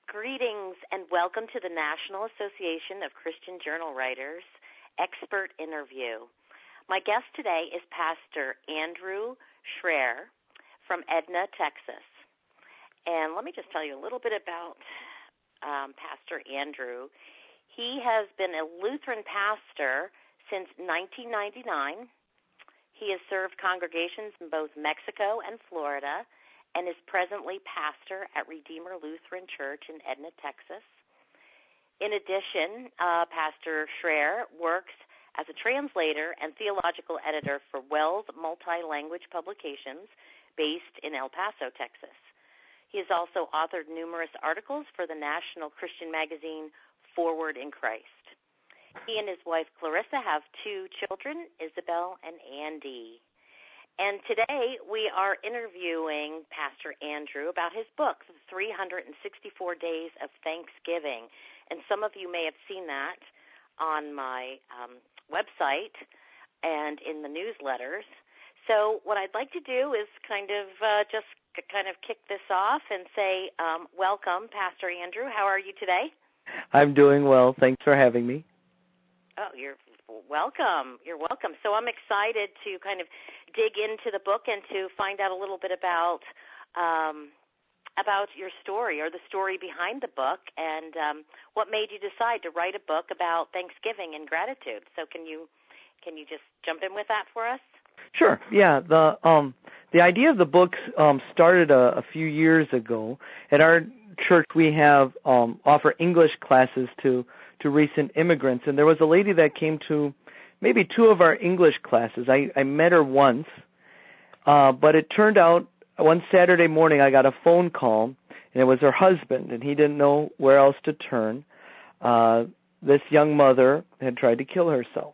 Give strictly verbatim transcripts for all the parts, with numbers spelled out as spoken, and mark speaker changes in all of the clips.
Speaker 1: Greetings and welcome to the National Association of Christian Journal Writers Expert Interview. My guest today is Pastor Andrew Schreer from Edna, Texas. And let me just tell you a little bit about um, Pastor Andrew. He has been a Lutheran pastor since nineteen ninety-nine. He has served congregations in both Mexico and Florida, and is presently pastor at Redeemer Lutheran Church in Edna, Texas. In addition, uh, Pastor Schreer works as a translator and theological editor for Wells Multi-Language Publications based in El Paso, Texas. He has also authored numerous articles for the national Christian magazine Forward in Christ. He and his wife Clarissa have two children, Isabel and Andy. And today we are interviewing Pastor Andrew about his book, three hundred sixty-four Days of Thanksgiving. And some of you may have seen that on my um, website and in the newsletters. So what I'd like to do is kind of uh, just kind of kick this off and say um, welcome, Pastor Andrew. How are you today?
Speaker 2: I'm doing well. Thanks for having me.
Speaker 1: Oh, you're welcome. You're welcome. So I'm excited to kind of dig into the book and to find out a little bit about um, about your story or the story behind the book and um, what made you decide to write a book about Thanksgiving and gratitude. So can you can you just jump in with that for us?
Speaker 2: Sure. Yeah. The um, the idea of the book um, started a, a few years ago. At our church, we have um, offer English classes to to recent immigrants, and there was a lady that came to maybe two of our English classes. I, I met her once, uh, but it turned out one Saturday morning I got a phone call, and it was her husband, and he didn't know where else to turn. Uh, this young mother had tried to kill herself,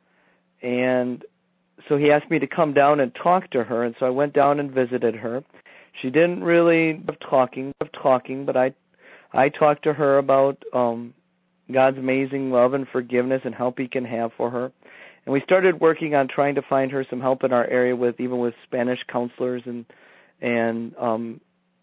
Speaker 2: and so he asked me to come down and talk to her, and so I went down and visited her. She didn't really love talking, love talking, but I, I talked to her about um, God's amazing love and forgiveness and help He can have for her. And we started working on trying to find her some help in our area with even with Spanish counselors and and um,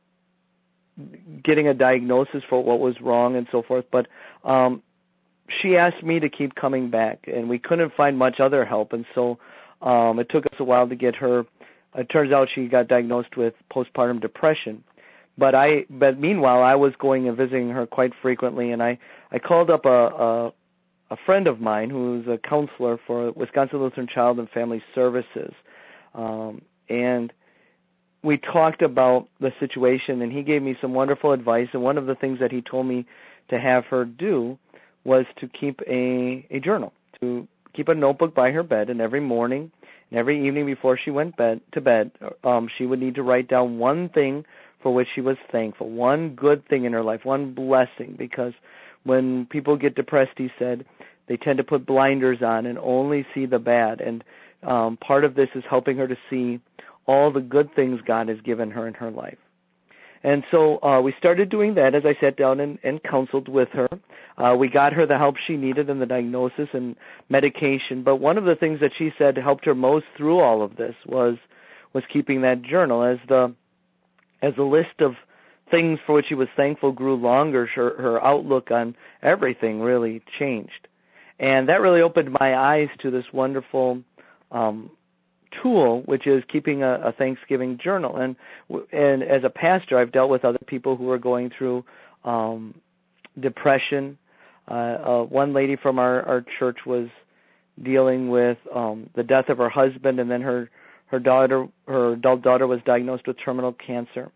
Speaker 2: getting a diagnosis for what was wrong and so forth. But um, she asked me to keep coming back, and we couldn't find much other help. And so um, it took us a while to get her. It turns out she got diagnosed with postpartum depression. But I, but meanwhile, I was going and visiting her quite frequently, and I, I called up a, a, a friend of mine who's a counselor for Wisconsin Lutheran Child and Family Services, um, and we talked about the situation, and he gave me some wonderful advice, and one of the things that he told me to have her do was to keep a, a journal, to keep a notebook by her bed, and every morning and every evening before she went bed, to bed, um, she would need to write down one thing for which she was thankful, one good thing in her life, one blessing, because when people get depressed, he said, they tend to put blinders on and only see the bad, and um, part of this is helping her to see all the good things God has given her in her life. And so uh, we started doing that as I sat down and, and counseled with her. Uh, we got her the help she needed in the diagnosis and medication, but one of the things that she said helped her most through all of this was was keeping that journal. As the As the list of things for which she was thankful grew longer, her, her outlook on everything really changed. And that really opened my eyes to this wonderful um, tool, which is keeping a, a Thanksgiving journal. And and as a pastor, I've dealt with other people who are going through um, depression. Uh, uh, one lady from our, our church was dealing with um, the death of her husband, and then her Her daughter, her adult daughter, was diagnosed with terminal cancer.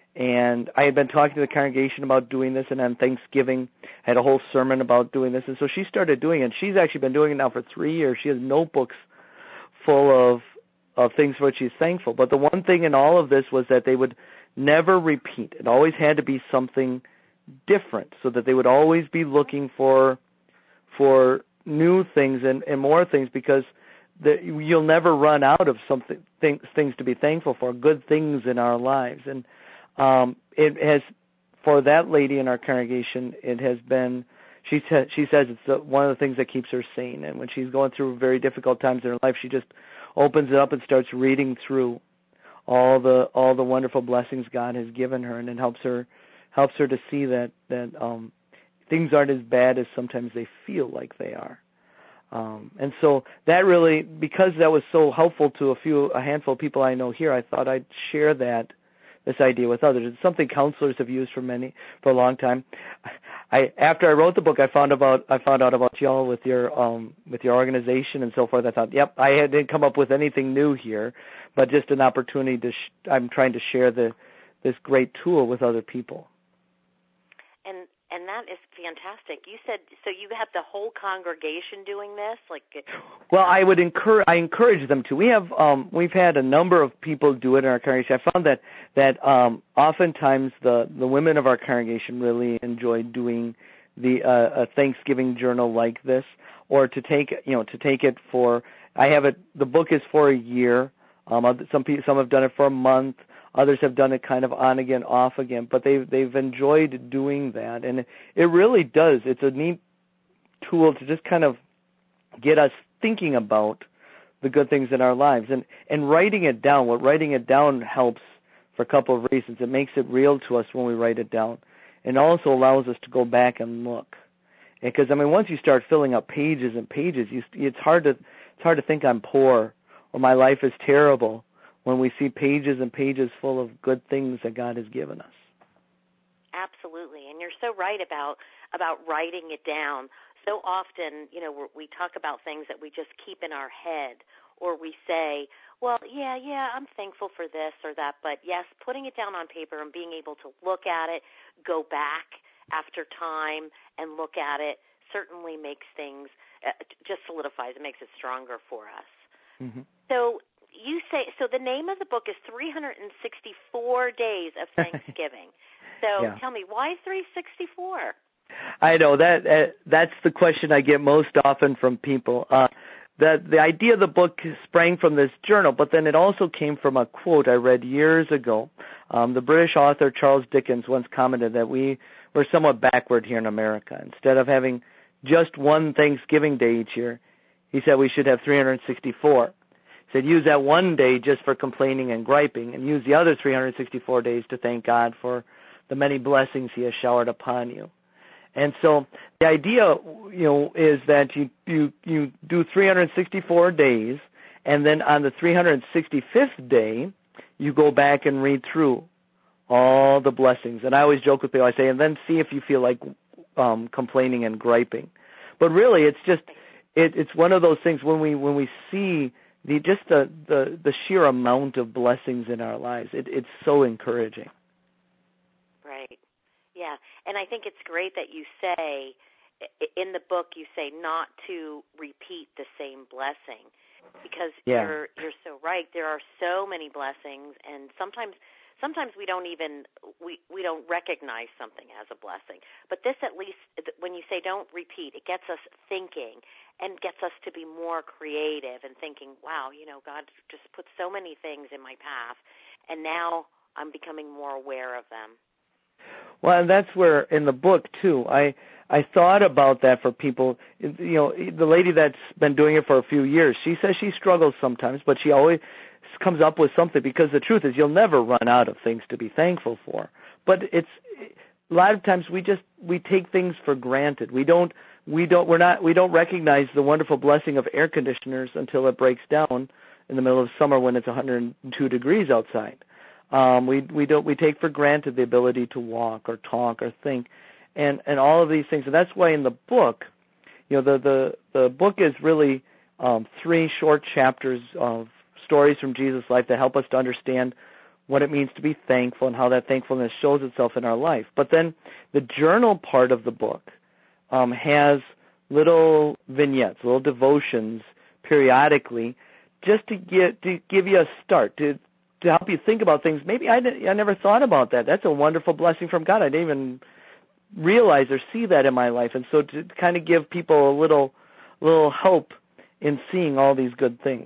Speaker 2: And I had been talking to the congregation about doing this, and on Thanksgiving, I had a whole sermon about doing this. And so she started doing it. She's actually been doing it now for three years. She has notebooks full of of things for which she's thankful. But the one thing in all of this was that they would never repeat. It always had to be something different, so that they would always be looking for for new things and, and more things, because that you'll never run out of something things, things to be thankful for, good things in our lives. And um, it has, for that lady in our congregation, it has been, she, sa- she says it's the, one of the things that keeps her sane. And when she's going through very difficult times in her life, she just opens it up and starts reading through all the all the wonderful blessings God has given her, and it helps her helps her to see that that um, things aren't as bad as sometimes they feel like they are. Um, and so that really, because that was so helpful to a few, a handful of people I know here, I thought I'd share that, this idea with others. It's something counselors have used for many, for a long time. I, after I wrote the book, I found about, I found out about y'all with your, um, with your organization and so forth. I thought, yep, I didn't come up with anything new here, but just an opportunity to, sh- I'm trying to share the, this great tool with other people.
Speaker 1: And and that is fantastic. You said, so you have the whole congregation doing this? Like,
Speaker 2: well, I would encourage, I encourage them to. We have, um, we've had a number of people do it in our congregation. I found that, that, um, oftentimes the, the women of our congregation really enjoy doing the, uh, a Thanksgiving journal like this, or to take, you know, to take it for, I have it, the book is for a year. Um, some people, some have done it for a month. Others have done it kind of on again, off again, but they've they've enjoyed doing that, and it, it really does. It's a neat tool to just kind of get us thinking about the good things in our lives, and and writing it down. What writing it down helps for a couple of reasons. It makes it real to us when we write it down, and also allows us to go back and look. Because I mean, once you start filling up pages and pages, you, it's hard to it's hard to think I'm poor or my life is terrible, when we see pages and pages full of good things that God has given us.
Speaker 1: Absolutely, and you're so right about about writing it down. So often, you know, we talk about things that we just keep in our head, or we say, well, yeah, yeah, I'm thankful for this or that, but yes, putting it down on paper and being able to look at it, go back after time and look at it certainly makes things, uh, just solidifies, it makes it stronger for us.
Speaker 2: Mm-hmm.
Speaker 1: So you say, so the name of the book is three hundred sixty-four Days of Thanksgiving. So
Speaker 2: yeah.
Speaker 1: Tell me, why three sixty-four?
Speaker 2: I know that uh, that's the question I get most often from people. Uh, the the idea of the book sprang from this journal, but then it also came from a quote I read years ago. Um, the British author Charles Dickens once commented that we were somewhat backward here in America. Instead of having just one Thanksgiving Day each year, he said we should have three hundred sixty-four. He said use that one day just for complaining and griping, and use the other three hundred sixty-four days to thank God for the many blessings He has showered upon you. And so the idea, you know, is that you you you do three hundred sixty-four days, and then on the three hundred sixty-fifth day, you go back and read through all the blessings. And I always joke with people, I say, and then see if you feel like um, complaining and griping. But really, it's just it, it's one of those things when we when we see the just the the, the sheer amount of blessings in our lives, it, it's so encouraging.
Speaker 1: Right. Yeah, and I think it's great that you say, in the book, you say not to repeat the same blessing, because
Speaker 2: yeah.
Speaker 1: you're you're so right. There are so many blessings, and sometimes sometimes we don't even we, we don't recognize something as a blessing. But this, at least, when you say don't repeat, it gets us thinking and gets us to be more creative and thinking, wow, you know, God just put so many things in my path, and now I'm becoming more aware of them.
Speaker 2: Well, and that's where in the book too, I I thought about that for people. You know, the lady that's been doing it for a few years, she says she struggles sometimes, but she always comes up with something, because the truth is you'll never run out of things to be thankful for. But it's a lot of times we just we take things for granted. We don't we don't we're not we don't recognize the wonderful blessing of air conditioners until it breaks down in the middle of summer when it's one hundred two degrees outside. Um, we we don't we take for granted the ability to walk or talk or think, and, and all of these things. And that's why in the book, you know, the the, the book is really um, three short chapters of stories from Jesus' life that help us to understand what it means to be thankful and how that thankfulness shows itself in our life. But then the journal part of the book um, has little vignettes, little devotions periodically, just to get to give you a start to. to help you think about things. Maybe I, I never thought about that. That's a wonderful blessing from God. I didn't even realize or see that in my life. And so to kind of give people a little little hope in seeing all these good things.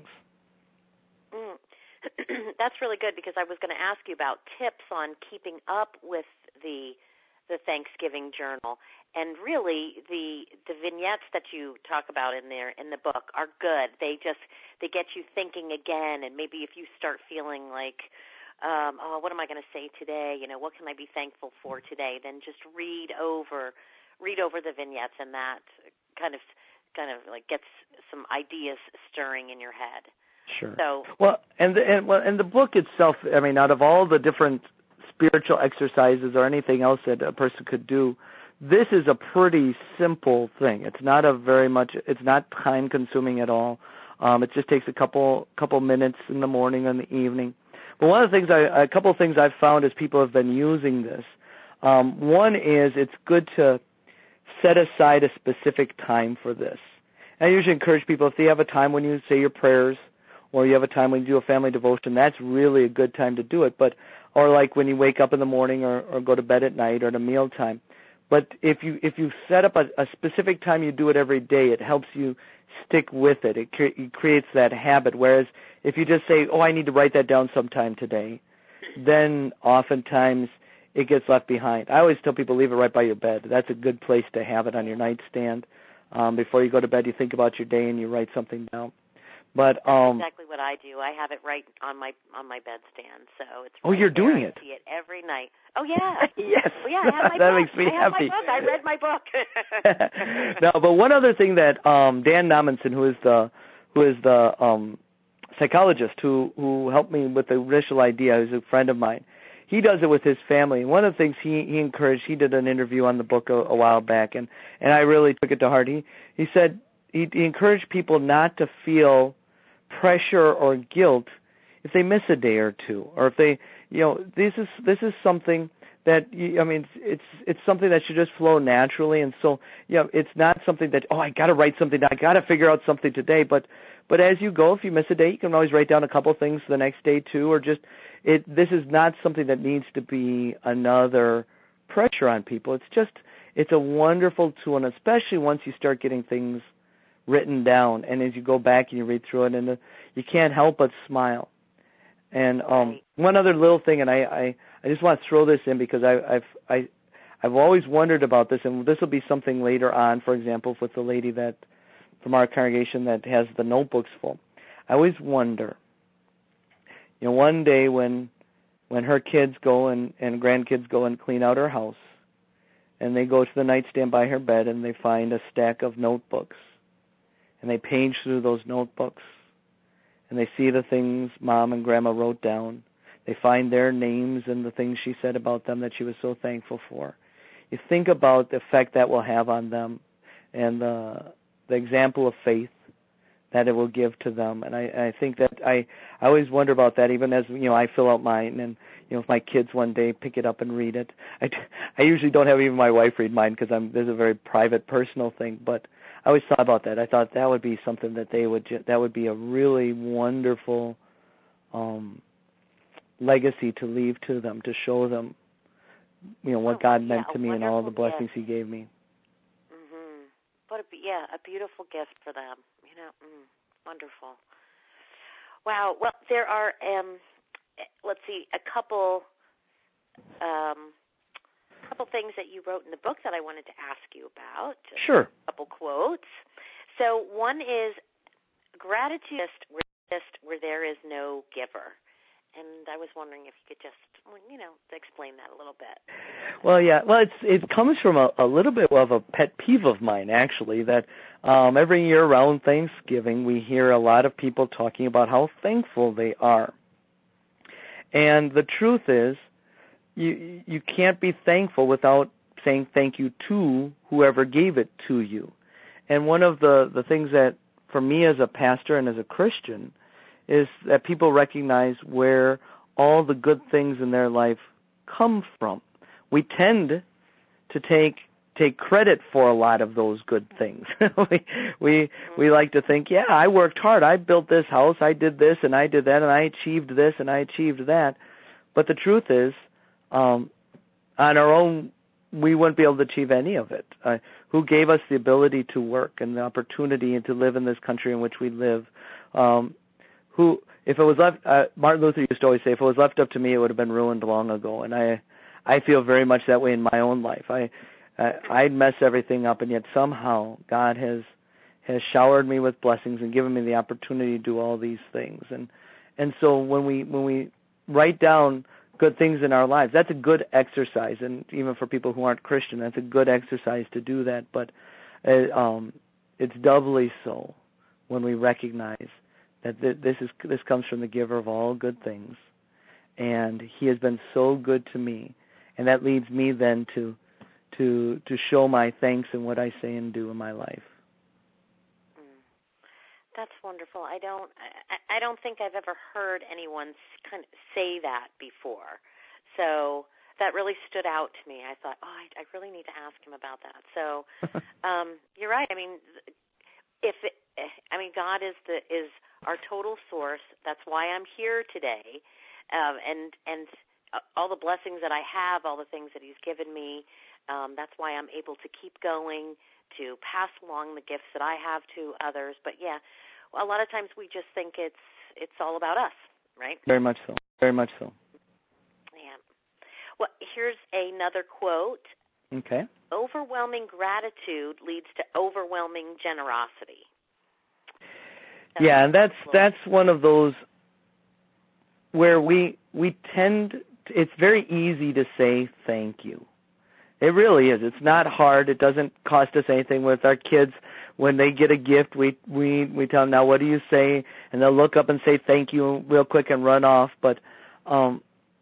Speaker 1: Mm. That's really good, because I was going to ask you about tips on keeping up with the the Thanksgiving journal. And really, the the vignettes that you talk about in there in the book are good. They just they get you thinking again, and maybe if you start feeling like, um, oh, what am I going to say today? You know, what can I be thankful for today? Then just read over, read over the vignettes, and that kind of, kind of like gets some ideas stirring in your head.
Speaker 2: Sure.
Speaker 1: So
Speaker 2: well, and the, and well, and the book itself, I mean, out of all the different spiritual exercises or anything else that a person could do, this is a pretty simple thing. It's not a very much, it's not time consuming at all. Um, it just takes a couple couple minutes in the morning and the evening. But one of the things, I, a couple of things I've found as people have been using this, um, one is it's good to set aside a specific time for this. And I usually encourage people, if they have a time when you say your prayers, or you have a time when you do a family devotion, that's really a good time to do it. But or like when you wake up in the morning or, or go to bed at night or at a meal time. But if you if you set up a, a specific time, you do it every day, it helps you stick with it. It, cre- it creates that habit. Whereas if you just say, oh, I need to write that down sometime today, then oftentimes it gets left behind. I always tell people, leave it right by your bed. That's a good place to have it on your nightstand. Um, before you go to bed, you think about your day and you write something down. But um,
Speaker 1: that's exactly what I do. I have it right on my on my bedstand, so it's. Right
Speaker 2: oh, you're
Speaker 1: there.
Speaker 2: doing
Speaker 1: I
Speaker 2: it.
Speaker 1: see it every night. Oh yeah.
Speaker 2: Yes.
Speaker 1: Well, yeah, I have my
Speaker 2: that
Speaker 1: book.
Speaker 2: makes me
Speaker 1: I have
Speaker 2: happy.
Speaker 1: my book. I read my book.
Speaker 2: No, but one other thing that um, Dan Nomenson, who is the who is the um, psychologist who who helped me with the initial idea, who's a friend of mine, he does it with his family. And one of the things he, he encouraged, he did an interview on the book a, a while back, and, and I really took it to heart. He he said he, he encouraged people not to feel pressure or guilt if they miss a day or two, or if they, you know, this is this is something that, I mean, it's it's something that should just flow naturally, and so, you know, it's not something that, oh, I got to write something down, I got to figure out something today, but but as you go, if you miss a day, you can always write down a couple things the next day too, or just, it. This is not something that needs to be another pressure on people. It's just, it's a wonderful tool, and especially once you start getting things written down, and as you go back and you read through it, and the, you can't help but smile. And um,
Speaker 1: right.
Speaker 2: one other little thing, and I, I, I just want to throw this in because I, I've I, I've always wondered about this, and this will be something later on. For example, with the lady that from our congregation that has the notebooks full, I always wonder. You know, one day when when her kids go and, and grandkids go and clean out her house, and they go to the nightstand by her bed and they find a stack of notebooks. And they page through those notebooks, and they see the things Mom and Grandma wrote down. They find their names and the things she said about them that she was so thankful for. You think about the effect that will have on them and the, the example of faith that it will give to them. And I, I think that I, I always wonder about that, even as, you know, I fill out mine, and, you know, if my kids one day pick it up and read it. I, I usually don't have even my wife read mine because I'm, this is a very private, personal thing, but I always thought about that. I thought that would be something that they would, that would be a really wonderful um, legacy to leave to them, to show them, you know, what
Speaker 1: oh,
Speaker 2: God
Speaker 1: yeah,
Speaker 2: meant to me and all the blessings
Speaker 1: gift.
Speaker 2: He gave me.
Speaker 1: Mm-hmm. What a, yeah, a beautiful gift for them. You know, mm, wonderful. Wow. Well, there are, um, let's see, a couple um, couple things that you wrote in the book that I wanted to ask you about.
Speaker 2: Sure.
Speaker 1: A couple quotes. So one is, gratitude where, where there is no giver. And I was wondering if you could just, you know, explain that a little bit.
Speaker 2: Well, yeah. Well, it's it comes from a, a little bit of a pet peeve of mine, actually, that um, every year around Thanksgiving we hear a lot of people talking about how thankful they are. And the truth is, you you can't be thankful without saying thank you to whoever gave it to you. And one of the, the things that, for me as a pastor and as a Christian, is that people recognize where all the good things in their life come from. We tend to take take credit for a lot of those good things. we we we like to think, yeah, I worked hard. I built this house. I did this and I did that and I achieved this and I achieved that. But the truth is, um, on our own, we wouldn't be able to achieve any of it. Uh, who gave us the ability to work and the opportunity and to live in this country in which we live? Um, who, if it was left, uh, Martin Luther used to always say, if it was left up to me, it would have been ruined long ago. And I, I feel very much that way in my own life. I, I I'd mess everything up, and yet somehow God has has showered me with blessings and given me the opportunity to do all these things. And and so when we when we write down good things in our lives. That's a good exercise, and even for people who aren't Christian, that's a good exercise to do that. But it, um, it's doubly so when we recognize that th- this is this comes from the giver of all good things, and He has been so good to me, and that leads me then to to to show my thanks in what I say and do in my life.
Speaker 1: That's wonderful. I don't. I, I don't think I've ever heard anyone kind of say that before. So that really stood out to me. I thought, oh, I, I really need to ask him about that. So um, you're right. I mean, if it, I mean, God is the is our total source. That's why I'm here today, um, and and all the blessings that I have, all the things that He's given me. Um, that's why I'm able to keep going, to pass along the gifts that I have to others. But yeah, a lot of times we just think it's it's all about us, right?
Speaker 2: Very much so. Very much so.
Speaker 1: Yeah. Well, here's another quote.
Speaker 2: Okay.
Speaker 1: Overwhelming gratitude leads to overwhelming generosity. That's
Speaker 2: yeah, and that's that's one of those where we we tend to, it's very easy to say thank you. It really is. It's not hard. It doesn't cost us anything. With our kids, when they get a gift, we we we tell them, now what do you say? And they'll look up and say thank you real quick and run off. But um,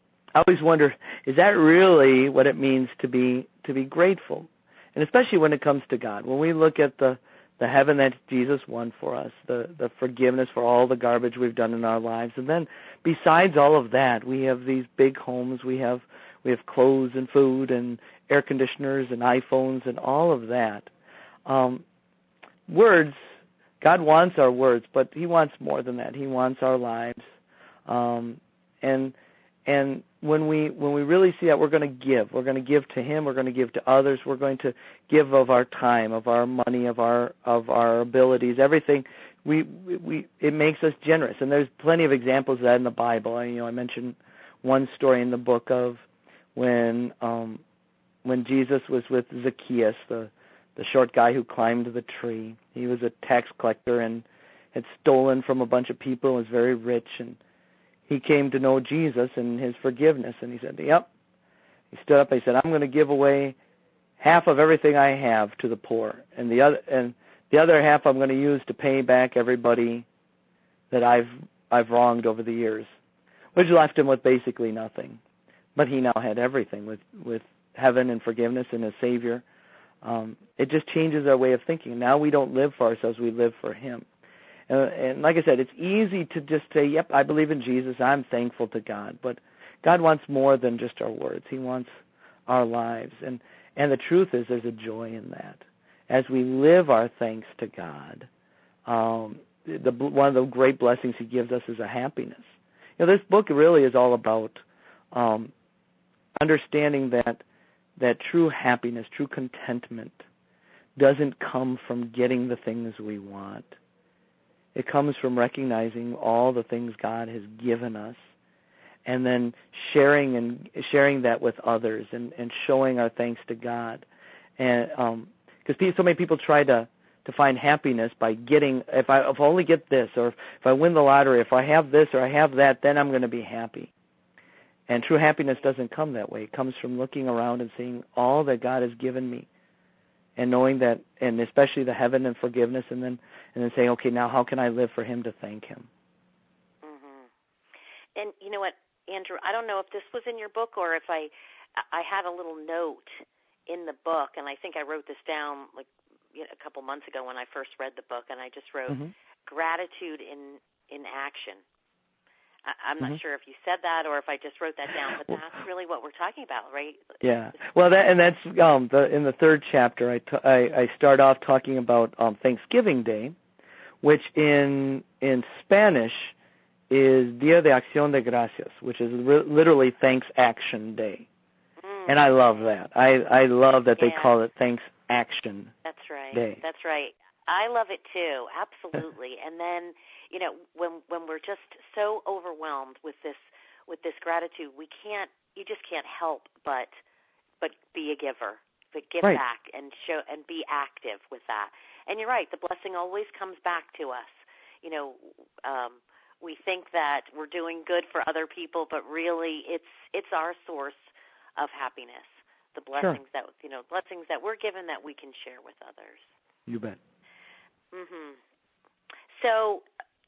Speaker 2: I always wonder, is that really what it means to be to be grateful? And especially when it comes to God. When we look at the, the heaven that Jesus won for us, the, the forgiveness for all the garbage we've done in our lives. And then besides all of that, we have these big homes. We have we have clothes and food and air conditioners and iPhones and all of that. Um, words, God wants our words, but He wants more than that. He wants our lives. Um, and and when we when we really see that, we're going to give. We're going to give to Him. We're going to give to others. We're going to give of our time, of our money, of our of our abilities, everything. We we it makes us generous. And there's plenty of examples of that in the Bible. I, you know, I mentioned one story in the book of when um, when Jesus was with Zacchaeus, the the short guy who climbed the tree. He was a tax collector and had stolen from a bunch of people and was very rich. And he came to know Jesus and His forgiveness. And he said, yep. He stood up and he said, I'm going to give away half of everything I have to the poor. And the other and the other half I'm going to use to pay back everybody that I've I've wronged over the years, which left him with basically nothing. But he now had everything with, with heaven and forgiveness and a Savior. Um, it just changes our way of thinking. Now we don't live for ourselves, we live for Him. And, and like I said, it's easy to just say, yep, I believe in Jesus, I'm thankful to God. But God wants more than just our words. He wants our lives. And, and the truth is there's a joy in that. As we live our thanks to God, um, the, one of the great blessings He gives us is a happiness. You know, this book really is all about um, understanding that that true happiness, true contentment doesn't come from getting the things we want. It comes from recognizing all the things God has given us and then sharing and sharing that with others and, and showing our thanks to God. And um, because so many people try to, to find happiness by getting, if I if I only get this, or if I win the lottery, if I have this or I have that, then I'm going to be happy. And true happiness doesn't come that way. It comes from looking around and seeing all that God has given me and knowing that, and especially the heaven and forgiveness, and then and then saying, okay, now how can I live for Him to thank Him?
Speaker 1: Mm-hmm. And you know what, Andrew, I don't know if this was in your book or if I I had a little note in the book, and I think I wrote this down like you know, a couple months ago when I first read the book, and I just wrote mm-hmm. gratitude in, in action. I'm not mm-hmm. sure if you said that or if I just wrote that down, but that's really what we're talking about, right?
Speaker 2: Yeah. Well, that and that's um, the, in the third chapter. I, t- I, I start off talking about um, Thanksgiving Day, which in in Spanish is Día de Acción de Gracias, which is re- literally Thanks Action Day, mm. and I love that. I I love that yeah. they call it Thanks Action.
Speaker 1: That's right.
Speaker 2: Day.
Speaker 1: That's right. I love it too, absolutely. And then, you know, when when we're just so overwhelmed with this with this gratitude, we can't. You just can't help but but be a giver, but give
Speaker 2: right.
Speaker 1: back and show and be active with that. And you're right. The blessing always comes back to us. You know, um, we think that we're doing good for other people, but really it's it's our source of happiness. The blessings
Speaker 2: sure.
Speaker 1: that you know, blessings that we're given that we can share with others.
Speaker 2: You bet.
Speaker 1: Mhm. So,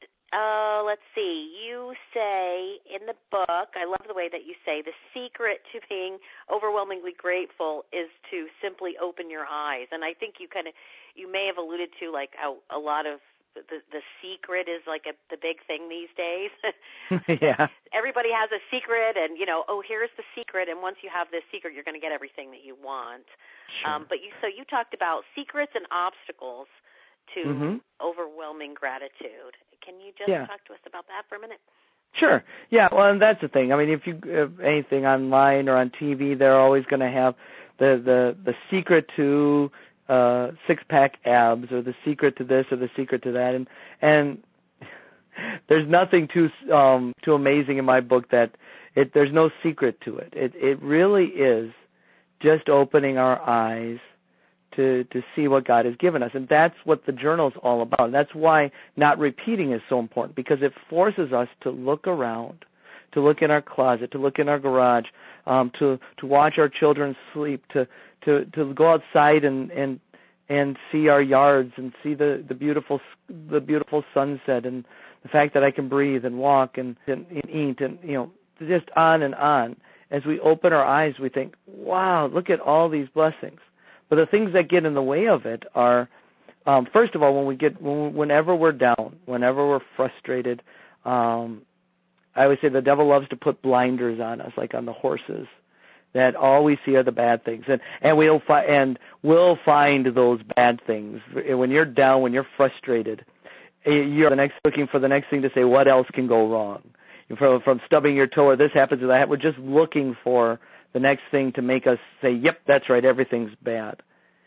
Speaker 1: uh, let's see. You say in the book, I love the way that you say, the secret to being overwhelmingly grateful is to simply open your eyes. And I think you kind of, you may have alluded to like how a lot of the the secret is like a, the big thing these days.
Speaker 2: Yeah.
Speaker 1: Everybody has a secret, and you know, oh, here's the secret, and once you have this secret, you're going to get everything that you want.
Speaker 2: Sure.
Speaker 1: Um, but you, so you talked about secrets and obstacles to
Speaker 2: mm-hmm.
Speaker 1: overwhelming gratitude. Can you just
Speaker 2: yeah.
Speaker 1: talk to us about that for a minute?
Speaker 2: Sure. Yeah, well, and that's the thing. I mean, if you if anything online or on T V, they're always going to have the, the, the secret to uh, six-pack abs, or the secret to this, or the secret to that. And and there's nothing too um, too amazing in my book that it, there's no secret to it. It it really is just opening our eyes to to see what God has given us. And that's what the journal is all about. And that's why not repeating is so important, because it forces us to look around, to look in our closet, to look in our garage, um, to, to watch our children sleep, to, to, to go outside and, and and see our yards and see the, the beautiful the beautiful sunset, and the fact that I can breathe and walk and, and, and eat, and you know, just on and on. As we open our eyes, we think, wow, look at all these blessings. But the things that get in the way of it are, um, first of all, when we get, when, whenever we're down, whenever we're frustrated, um, I always say the devil loves to put blinders on us, like on the horses, that all we see are the bad things, and and we'll fi- and we'll find those bad things. When you're down, when you're frustrated, you're the next looking for the next thing to say. What else can go wrong? From from stubbing your toe, or this happens, or that. We're just looking for the next thing to make us say, "Yep, that's right. Everything's bad."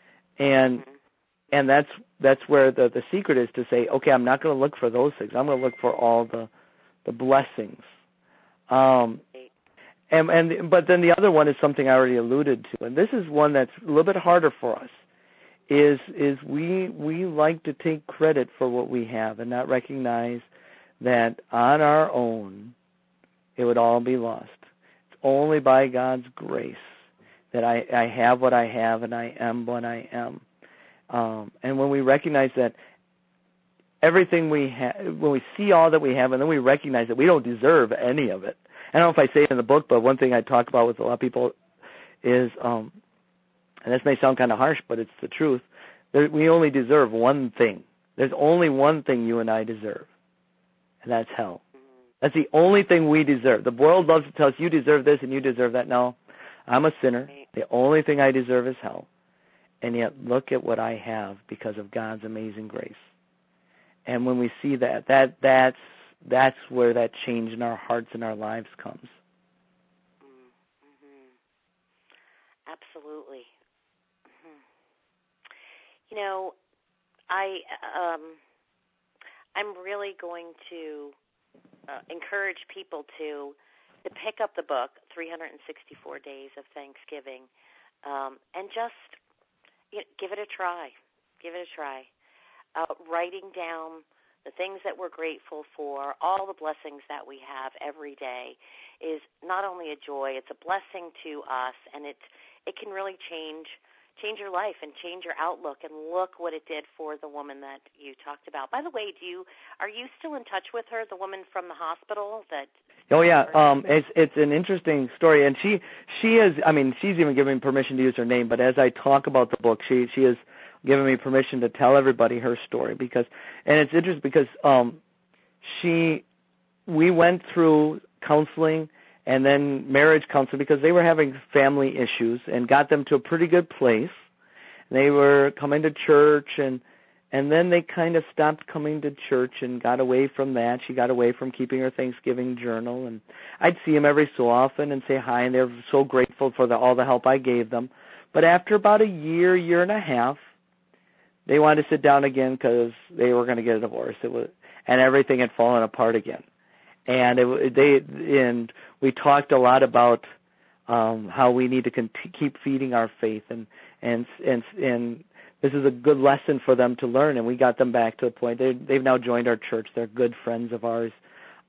Speaker 2: And and that's that's where the the secret is, to say, "Okay, I'm not going to look for those things. I'm going to look for all the the blessings." Um, and and but then the other one is something I already alluded to, and this is one that's a little bit harder for us. Is is we we like to take credit for what we have and not recognize that on our own it would all be lost. It's only by God's grace that I, I have what I have and I am what I am. Um, and when we recognize that everything we have, when we see all that we have, and then we recognize that we don't deserve any of it. I don't know if I say it in the book, but one thing I talk about with a lot of people is, um, and this may sound kind of harsh, but it's the truth, that we only deserve one thing. There's only one thing you and I deserve, and that's hell. That's the only thing we deserve. The world loves to tell us, you deserve this and you deserve that. No, I'm a sinner. The only thing I deserve is hell. And yet look at what I have because of God's amazing grace. And when we see that, that that's that's where that change in our hearts and our lives comes.
Speaker 1: Mm-hmm. Absolutely. Mm-hmm. You know, I um, I'm really going to uh, encourage people to to pick up the book, three hundred sixty-four Days of Thanksgiving, um, and just you know, give it a try. Give it a try. Uh, writing down the things that we're grateful for, all the blessings that we have every day, is not only a joy, it's a blessing to us, and it it can really change change your life and change your outlook. And look what it did for the woman that you talked about. By the way, do you are you still in touch with her, the woman from the hospital that?
Speaker 2: Oh yeah, um, it's it's an interesting story, and she she is. I mean, she's even given me permission to use her name. But as I talk about the book, she she is giving me permission to tell everybody her story, because, and it's interesting because um, she we went through counseling and then marriage counseling because they were having family issues, and got them to a pretty good place. They were coming to church, and and then they kind of stopped coming to church and got away from that. She got away from keeping her Thanksgiving journal, and I'd see them every so often and say hi, and they were so grateful for the, all the help I gave them. But after about a year, year and a half, they wanted to sit down again because they were going to get a divorce. It was, and everything had fallen apart again. And it, they and we talked a lot about um, how we need to cont- keep feeding our faith, and and and and this is a good lesson for them to learn. And we got them back to a point. They, they've now joined our church. They're good friends of ours.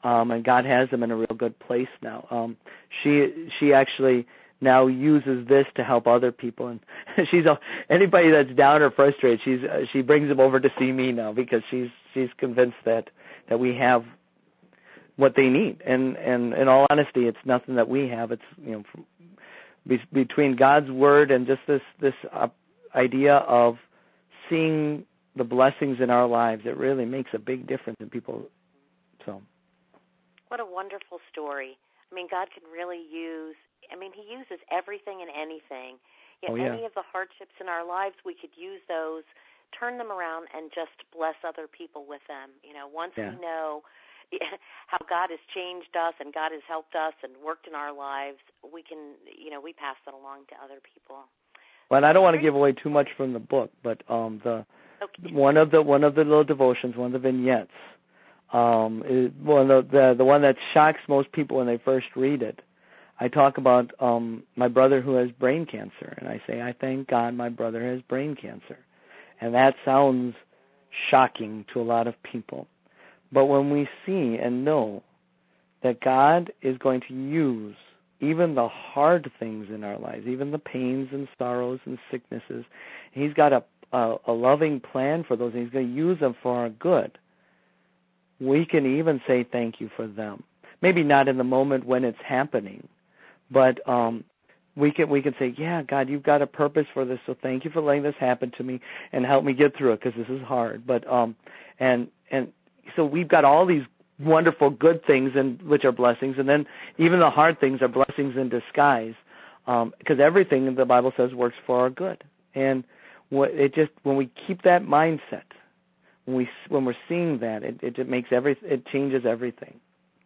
Speaker 2: um, and God has them in a real good place now. Um, she she actually now uses this to help other people, and she's a, anybody that's down or frustrated, she's uh, she brings them over to see me now because she's she's convinced that that we have what they need. And and in all honesty, it's nothing that we have. It's you know from, be, between God's word and just this this uh, idea of seeing the blessings in our lives. It really makes a big difference in people. So,
Speaker 1: what a wonderful story. I mean, God can really use. I mean, He uses everything and anything. Yet
Speaker 2: oh, yeah.
Speaker 1: any of the hardships in our lives, we could use those, turn them around, and just bless other people with them. You know, once
Speaker 2: yeah.
Speaker 1: we know how God has changed us and God has helped us and worked in our lives, we can, you know, we pass that along to other people.
Speaker 2: Well, and I don't want to give away too much from the book, but um, the
Speaker 1: okay.
Speaker 2: one of the one of the little devotions, one of the vignettes, um, is one of the, the the one that shocks most people when they first read it. I talk about um, my brother who has brain cancer, and I say, I thank God my brother has brain cancer. And that sounds shocking to a lot of people. But when we see and know that God is going to use even the hard things in our lives, even the pains and sorrows and sicknesses, He's got a, a, a loving plan for those, and He's going to use them for our good, we can even say thank you for them. Maybe not in the moment when it's happening, but um, we can we can say, yeah, God, you've got a purpose for this, so thank you for letting this happen to me and help me get through it because this is hard. But um, and and so we've got all these wonderful good things, and which are blessings, and then even the hard things are blessings in disguise, because um, everything the Bible says works for our good. And what it just when we keep that mindset, when we when we're seeing that, it it, it makes every it changes everything.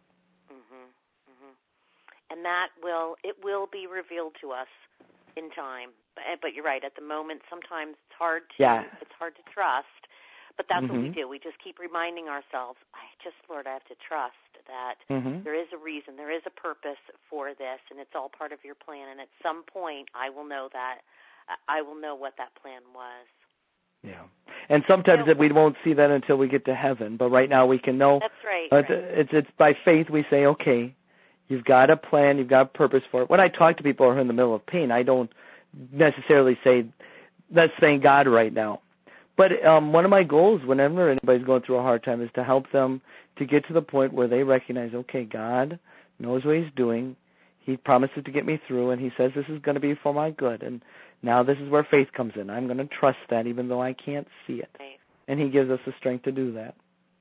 Speaker 1: And that will, it will be revealed to us in time. But, but you're right, at the moment, sometimes it's hard to,
Speaker 2: yeah.
Speaker 1: it's hard to trust. But that's
Speaker 2: mm-hmm.
Speaker 1: what we do. We just keep reminding ourselves, I just, Lord, I have to trust that
Speaker 2: mm-hmm.
Speaker 1: there is a reason, there is a purpose for this, and it's all part of your plan. And at some point, I will know that, I will know what that plan was.
Speaker 2: Yeah. And sometimes
Speaker 1: you know,
Speaker 2: we won't see that until we get to heaven. But right now we can know.
Speaker 1: That's right.
Speaker 2: It's,
Speaker 1: right.
Speaker 2: it's, it's by faith we say, okay, you've got a plan, you've got a purpose for it. When I talk to people who are in the middle of pain, I don't necessarily say, let's thank God right now. But um, one of my goals whenever anybody's going through a hard time is to help them to get to the point where they recognize, okay, God knows what He's doing. He promises to get me through, and He says this is going to be for my good. And now this is where faith comes in. I'm going to trust that even though I can't see it.
Speaker 1: Right.
Speaker 2: And He gives us the strength to do that.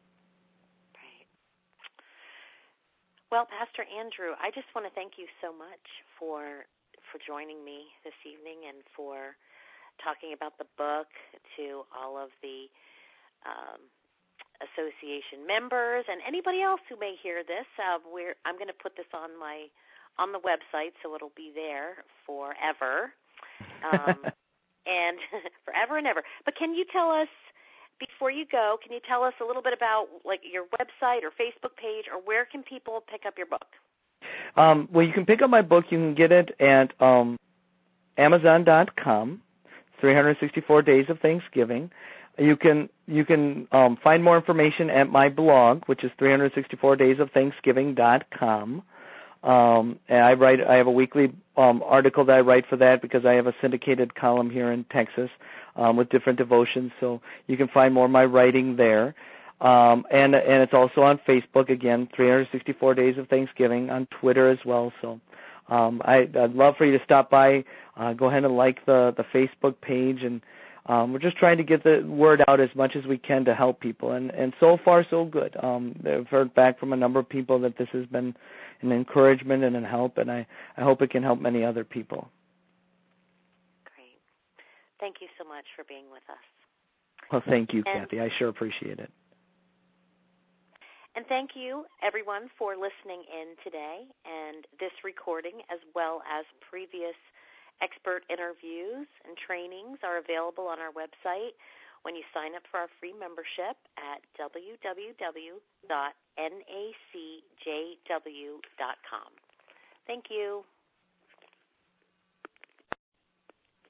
Speaker 1: Well, Pastor Andrew, I just want to thank you so much for for joining me this evening and for talking about the book to all of the um, association members and anybody else who may hear this. Uh, we're, I'm going to put this on my on the website, so it'll be there forever, um, and forever and ever. But can you tell us? Before you go, can you tell us a little bit about like your website or Facebook page, or where can people pick up your book?
Speaker 2: Um, well, you can pick up my book. You can get it at um, Amazon dot com, three hundred sixty-four Days of Thanksgiving. You can you can um, find more information at my blog, which is three hundred sixty-four days of thanksgiving dot com. Um, and I write. I have a weekly um, article that I write for that because I have a syndicated column here in Texas um, with different devotions. So you can find more of my writing there. Um, and and it's also on Facebook again, three hundred sixty-four Days of Thanksgiving, on Twitter as well. So um, I, I'd love for you to stop by. Uh, go ahead and like the the Facebook page, and um, we're just trying to get the word out as much as we can to help people. And and so far so good. Um, I've heard back from a number of people that this has been an encouragement and a help, and I, I hope it can help many other people.
Speaker 1: Great. Thank you so much for being with us.
Speaker 2: Well, thank you,
Speaker 1: and,
Speaker 2: Kathy. I sure appreciate it.
Speaker 1: And thank you, everyone, for listening in today. And this recording, as well as previous expert interviews and trainings, are available on our website when you sign up for our free membership at w w w dot n a c j w dot com. Thank you.